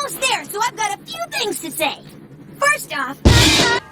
almost there, so I've got a few things to say. First off...